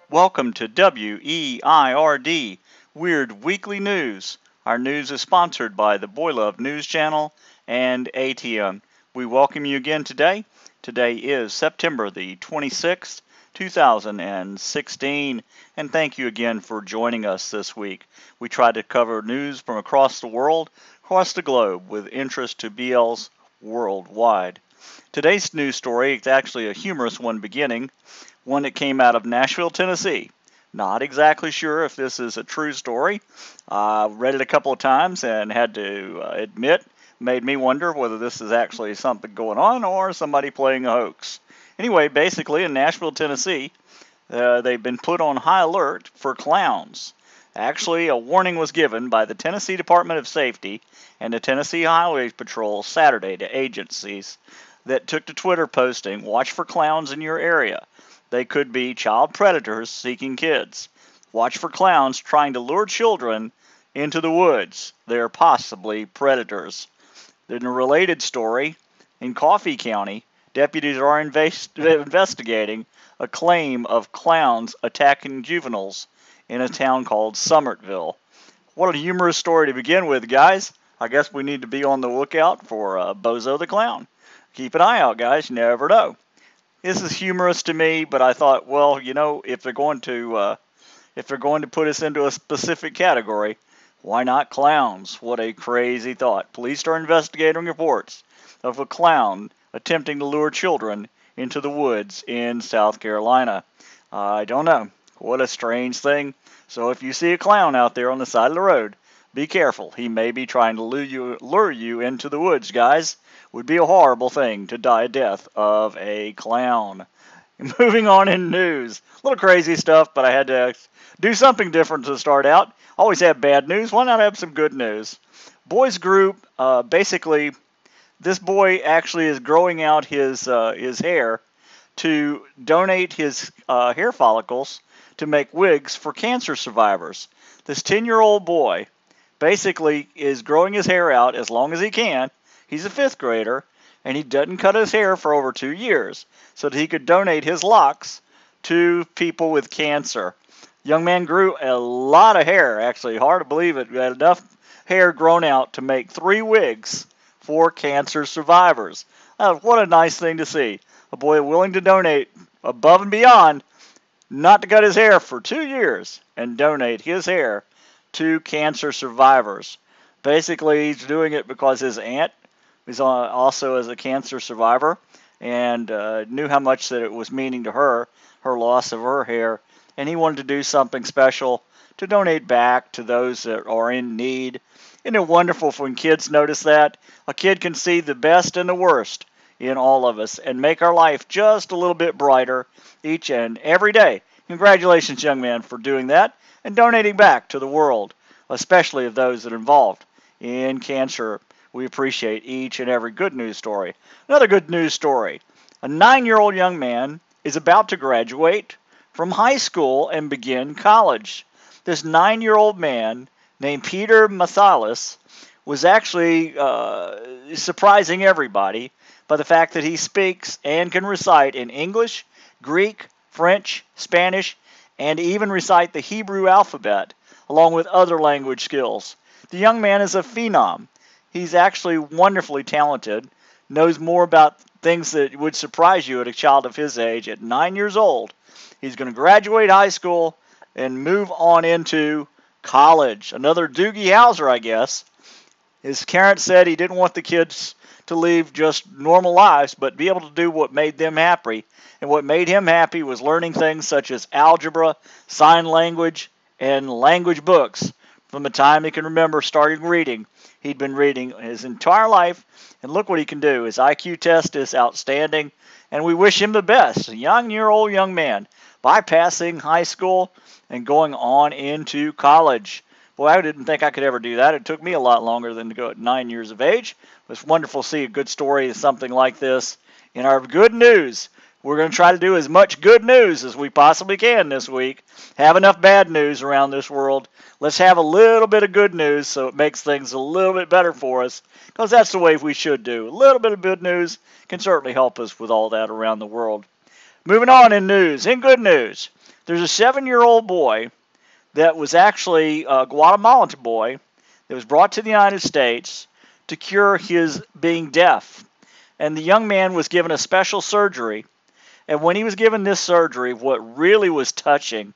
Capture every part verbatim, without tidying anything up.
Welcome to W E I R D, Weird Weekly News. Our news is sponsored by the Boy Love News Channel and A T M. We welcome you again today. Today is September the twenty-sixth, two thousand sixteen, and thank you again for joining us this week. We try to cover news from across the world, across the globe, with interest to B Ls worldwide. Today's news story is actually a humorous one beginning, one that came out of Nashville, Tennessee. Not exactly sure if this is a true story. I uh, read it a couple of times and had to uh, admit, made me wonder whether this is actually something going on or somebody playing a hoax. Anyway, basically in Nashville, Tennessee, uh, they've been put on high alert for clowns. Actually, a warning was given by the Tennessee Department of Safety and the Tennessee Highway Patrol Saturday to agencies that took to Twitter posting, "Watch for clowns in your area. They could be child predators seeking kids. Watch for clowns trying to lure children into the woods. They're possibly predators." In a related story, in Coffee County, deputies are invest- investigating a claim of clowns attacking juveniles in a town called Summertville. What a humorous story to begin with, guys. I guess we need to be on the lookout for uh, Bozo the Clown. Keep an eye out, guys. You never know. This is humorous to me, but I thought, well, you know, if they're going to uh, if they're going to put us into a specific category, why not clowns? What a crazy thought. Police are investigating reports of a clown attempting to lure children into the woods in South Carolina. Uh, I don't know. What a strange thing. So if you see a clown out there on the side of the road, be careful. He may be trying to lure you, lure you into the woods, guys. Would be a horrible thing to die a death of a clown. Moving on in news. A little crazy stuff, but I had to do something different to start out. Always have bad news. Why not have some good news? Boys group, uh, basically, this boy actually is growing out his uh, his hair to donate his uh, hair follicles to make wigs for cancer survivors. This ten-year-old boy basically is growing his hair out as long as he can. He's a fifth grader, and he doesn't cut his hair for over two years so that he could donate his locks to people with cancer. Young man grew a lot of hair, actually. Hard to believe it. He had enough hair grown out to make three wigs for cancer survivors. Uh, what a nice thing to see. A boy willing to donate above and beyond, not to cut his hair for two years, and donate his hair to cancer survivors. Basically, he's doing it because his aunt is also as a cancer survivor and uh, knew how much that it was meaning to her, her loss of her hair, and he wanted to do something special to donate back to those that are in need. Isn't it wonderful when kids notice that? A kid can see the best and the worst in all of us and make our life just a little bit brighter each and every day. Congratulations, young man, for doing that and donating back to the world, especially of those that are involved in cancer. We appreciate each and every good news story. Another good news story. A nine-year-old young man is about to graduate from high school and begin college. This nine-year-old man named Peter Mathalis was actually uh, surprising everybody by the fact that he speaks and can recite in English, Greek, French, Spanish, and even recite the Hebrew alphabet, along with other language skills. The young man is a phenom. He's actually wonderfully talented, knows more about things that would surprise you at a child of his age at nine years old. He's going to graduate high school and move on into college. Another Doogie Howser, I guess. His parents said he didn't want the kids to live just normal lives, but be able to do what made them happy. And what made him happy was learning things such as algebra, sign language, and language books. From the time he can remember starting reading, he'd been reading his entire life, and look what he can do. His I Q test is outstanding, and we wish him the best. A young-year-old young man, bypassing high school and going on into college. Boy, I didn't think I could ever do that. It took me a lot longer than to go at nine years of age. It's wonderful to see a good story of something like this in our good news. We're going to try to do as much good news as we possibly can this week. Have enough bad news around this world. Let's have a little bit of good news so it makes things a little bit better for us, because that's the way we should do. A little bit of good news can certainly help us with all that around the world. Moving on in news, in good news. There's a seven-year-old boy that was actually a Guatemalan boy that was brought to the United States to cure his being deaf. And the young man was given a special surgery. And when he was given this surgery, what really was touching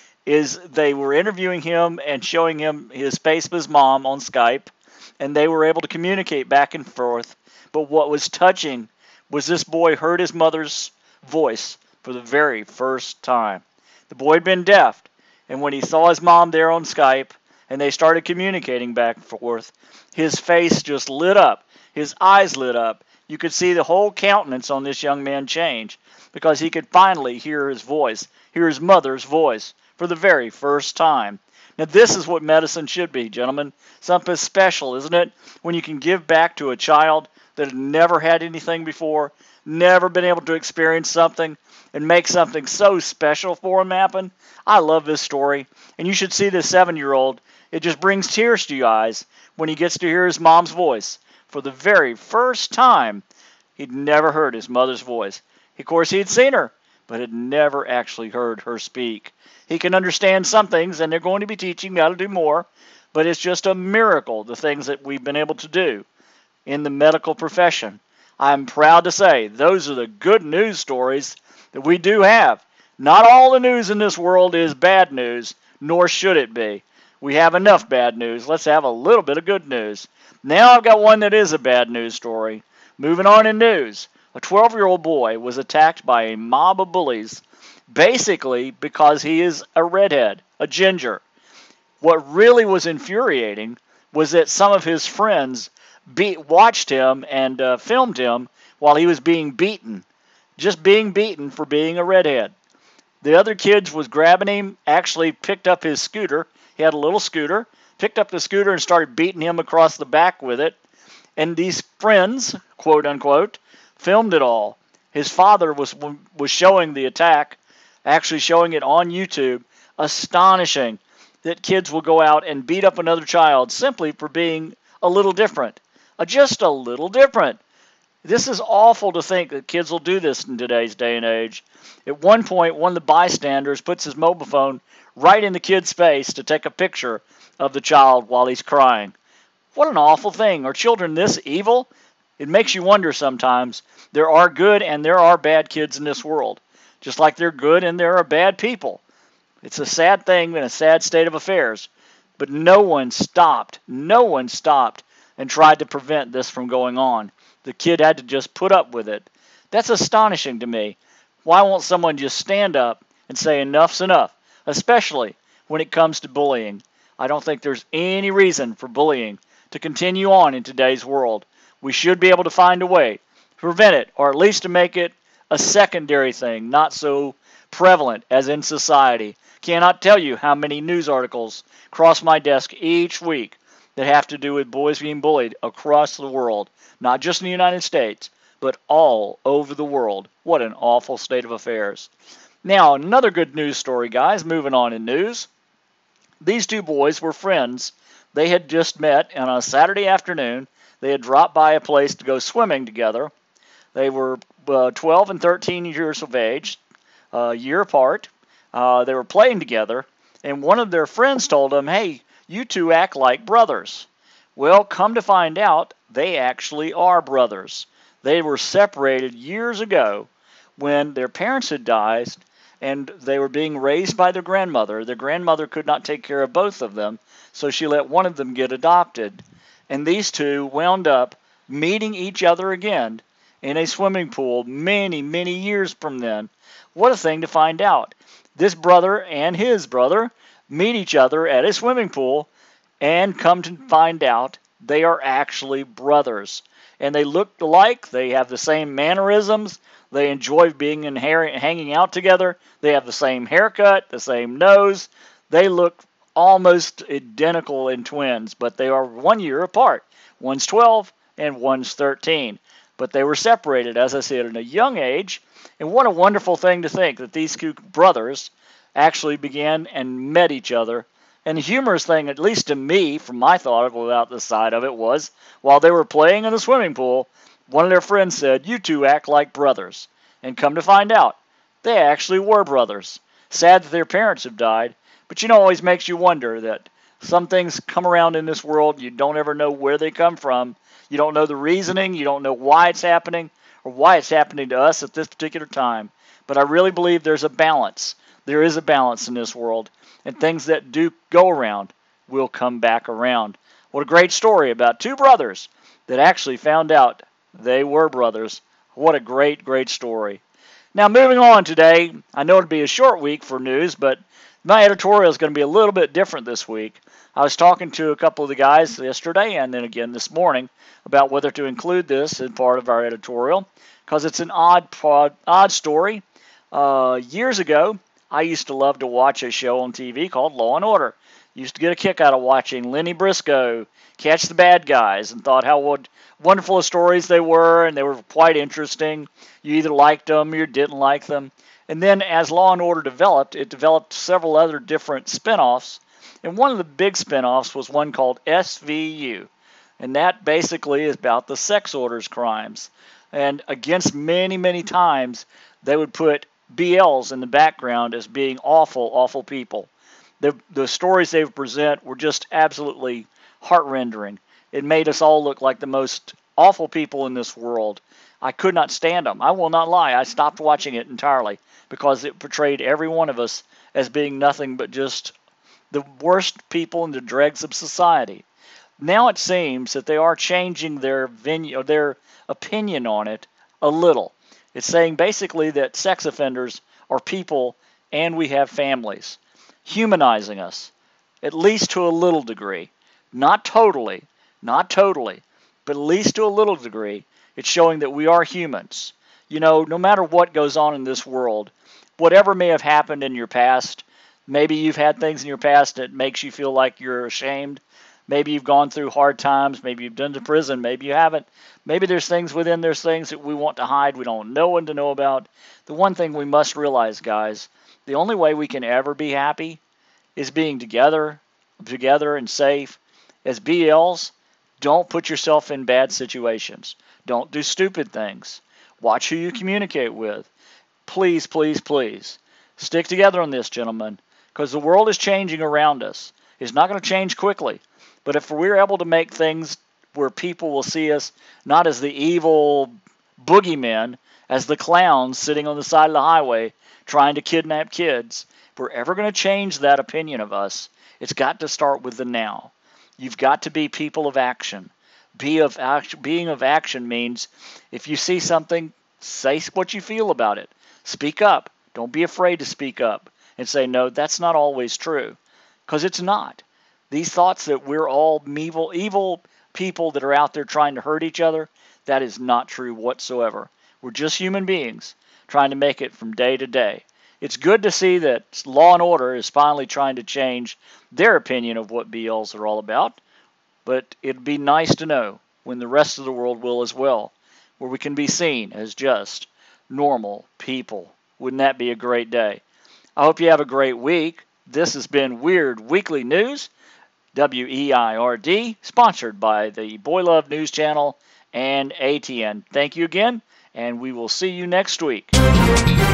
is they were interviewing him and showing him his face of his mom on Skype, and they were able to communicate back and forth. But what was touching was this boy heard his mother's voice for the very first time. The boy had been deaf, and when he saw his mom there on Skype and they started communicating back and forth, his face just lit up. His eyes lit up. You could see the whole countenance on this young man change because he could finally hear his voice, hear his mother's voice for the very first time. Now, this is what medicine should be, gentlemen. Something special, isn't it? When you can give back to a child that had never had anything before, never been able to experience something, and make something so special for him happen. I love this story, and you should see this seven-year-old. It just brings tears to your eyes when he gets to hear his mom's voice. For the very first time, he'd never heard his mother's voice. Of course, he'd seen her, but had never actually heard her speak. He can understand some things, and they're going to be teaching him how to do more, but it's just a miracle, the things that we've been able to do in the medical profession. I'm proud to say those are the good news stories that we do have. Not all the news in this world is bad news, nor should it be. We have enough bad news. Let's have a little bit of good news. Now I've got one that is a bad news story. Moving on in news. A twelve-year-old boy was attacked by a mob of bullies, basically because he is a redhead, a ginger. What really was infuriating was that some of his friends beat, watched him and uh, filmed him while he was being beaten, just being beaten for being a redhead. The other kids was grabbing him, actually picked up his scooter. He had a little scooter, picked up the scooter and started beating him across the back with it. And these friends, quote unquote, filmed it all. His father was was showing the attack, actually showing it on YouTube. Astonishing that kids will go out and beat up another child simply for being a little different. Uh, just a little different. This is awful to think that kids will do this in today's day and age. At one point, one of the bystanders puts his mobile phone right in the kid's face to take a picture of the child while he's crying. What an awful thing. Are children this evil? It makes you wonder sometimes. There are good and there are bad kids in this world, just like there are good and there are bad people. It's a sad thing and a sad state of affairs. But no one stopped, no one stopped and tried to prevent this from going on. The kid had to just put up with it. That's astonishing to me. Why won't someone just stand up and say enough's enough, especially when it comes to bullying? I don't think there's any reason for bullying to continue on in today's world. We should be able to find a way to prevent it, or at least to make it a secondary thing, not so prevalent as in society. Cannot tell you how many news articles cross my desk each week that have to do with boys being bullied across the world, not just in the United States, but all over the world. What an awful state of affairs. Now, another good news story, guys, moving on in news. These two boys were friends. They had just met on a Saturday afternoon. They had dropped by a place to go swimming together. They were uh, twelve and thirteen years of age, a year apart. Uh, they were playing together, and one of their friends told them, hey, you two act like brothers. Well, come to find out, they actually are brothers. They were separated years ago when their parents had died, and they were being raised by their grandmother. Their grandmother could not take care of both of them, so she let one of them get adopted. And these two wound up meeting each other again in a swimming pool many, many years from then. What a thing to find out. This brother and his brother meet each other at a swimming pool and come to find out they are actually brothers. And they look alike. They have the same mannerisms. They enjoy being in hanging out together. They have the same haircut, the same nose. They look almost identical in twins, but they are one year apart. One's twelve and one's thirteen. But they were separated, as I said, at a young age. And what a wonderful thing to think that these two brothers actually began and met each other. And the humorous thing, at least to me, from my thought about the side of it, was while they were playing in the swimming pool, one of their friends said, you two act like brothers. And come to find out, they actually were brothers. sad that their parents have died, but you know, it always makes you wonder that some things come around in this world, you don't ever know where they come from. You don't know the reasoning, you don't know why it's happening, or why it's happening to us at this particular time. But I really believe there's a balance. There is a balance in this world, and things that do go around will come back around. What a great story about two brothers that actually found out they were brothers. What a great, great story. Now, moving on today, I know it'll be a short week for news, but my editorial is going to be a little bit different this week. I was talking to a couple of the guys yesterday and then again this morning about whether to include this in part of our editorial because it's an odd, odd story. Uh, years ago, I used to love to watch a show on T V called Law and Order. Used to get a kick out of watching Lenny Briscoe catch the bad guys and thought how wonderful stories they were, and they were quite interesting. You either liked them or you didn't like them. And then as Law and Order developed, it developed several other different spinoffs. And one of the big spinoffs was one called S V U. And that basically is about the sex orders crimes. And against many, many times, they would put B Ls in the background as being awful, awful people. The, the stories they would present were just absolutely heart-rending. It made us all look like the most awful people in this world. I could not stand them. I will not lie. I stopped watching it entirely because it portrayed every one of us as being nothing but just the worst people in the dregs of society. Now it seems that they are changing their venue, or their opinion on it a little. It's saying basically that sex offenders are people and we have families, humanizing us, at least to a little degree. Not totally, not totally, but at least to a little degree. It's showing that we are humans. You know, no matter what goes on in this world, whatever may have happened in your past, maybe you've had things in your past that makes you feel like you're ashamed. Maybe you've gone through hard times. Maybe you've been to prison. Maybe you haven't. Maybe there's things within there's things that we want to hide. We don't know what to know about. The one thing we must realize, guys, the only way we can ever be happy is being together, together and safe. As B Ls, don't put yourself in bad situations. Don't do stupid things. Watch who you communicate with. Please, please, please, stick together on this, gentlemen, because the world is changing around us. It's not going to change quickly. But if we're able to make things where people will see us not as the evil boogeymen, as the clowns sitting on the side of the highway trying to kidnap kids, if we're ever going to change that opinion of us, it's got to start with the now. You've got to be people of action. Be of action. Being of action means if you see something, say what you feel about it. Speak up. Don't be afraid to speak up and say, no, that's not always true, because it's not. These thoughts that we're all evil, evil people that are out there trying to hurt each other, that is not true whatsoever. We're just human beings trying to make it from day to day. It's good to see that Law and Order is finally trying to change their opinion of what B Ls are all about, but it'd be nice to know when the rest of the world will as well, where we can be seen as just normal people. Wouldn't that be a great day? I hope you have a great week. This has been Weird Weekly News, W E I R D, sponsored by the Boy Love News Channel and A T N. Thank you again, and we will see you next week.